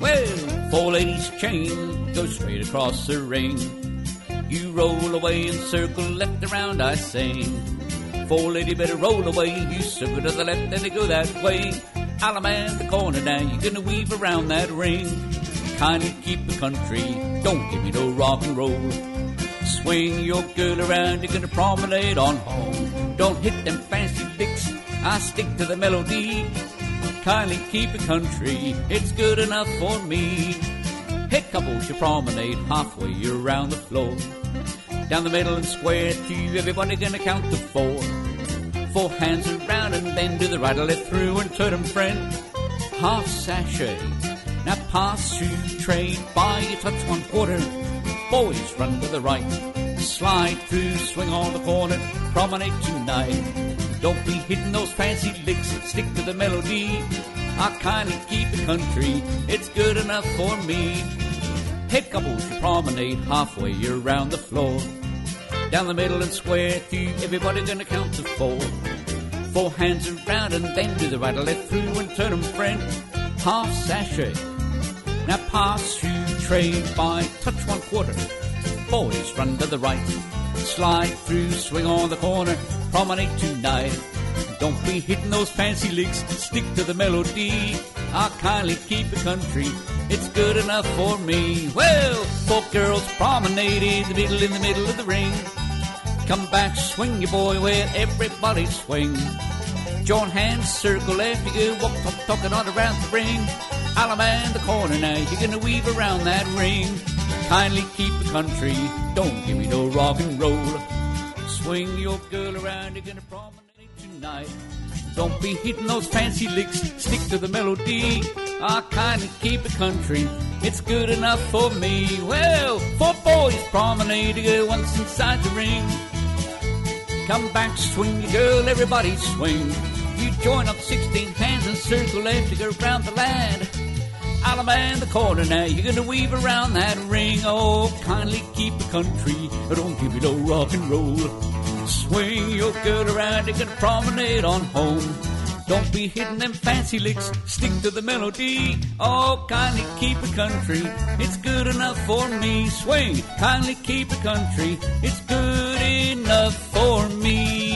Well, four ladies' chain goes straight across the ring. You roll away and circle left around, I sing. Four lady better roll away, you circle to the left and they go that way. Alaman the corner now, you're gonna weave around that ring. Kindly keep the country, don't give me no rock and roll. Swing your girl around, you're gonna promenade on home. Don't hit them fancy licks, I stick to the melody. Kindly keep the country, it's good enough for me. Hey couples, you promenade halfway around the floor. Down the middle and square two, everybody gonna count to four. Four hands around and then to the right or left through and turn 'em friend. Half sachet, now pass through, trade, buy, you touch 1/4. Boys run to the right, slide through, swing on the corner, promenade tonight. Don't be hitting those fancy licks, stick to the melody. I kindly keep the country, it's good enough for me. Hey couples, you promenade halfway around the floor. Down the middle and square through, everybody gonna count to four. Four hands around and then to the right or left through and turn 'em friend. Half sachet, now pass through, trade, buy, touch 1/4. Boys run to the right, slide through, swing on the corner, promenade tonight. Don't be hitting those fancy licks, stick to the melody. I kindly keep the country, it's good enough for me. Well, four girls promenade in the middle of the ring. Come back, swing your boy, where everybody swing. Join hands, circle left, you go walk, talking on around the ring. Alaman the corner now, you're gonna weave around that ring. Kindly keep the country, don't give me no rock and roll. Swing your girl around, you're gonna promenade tonight. Don't be hitting those fancy licks, stick to the melody. I kindly keep the country, it's good enough for me. Well, four boys promenade together once inside the ring. Come back, swing your girl, everybody swing. You join up 16 hands and circle left to go around the land. Alaman the corner now, you're gonna weave around that ring. Oh, kindly keep the country, don't give me no rock and roll. Swing your girl around, you're gonna promenade on home. Don't be hitting them fancy licks, stick to the melody. Oh, kindly keep the country, it's good enough for me. Swing, kindly keep the country, it's good enough for me.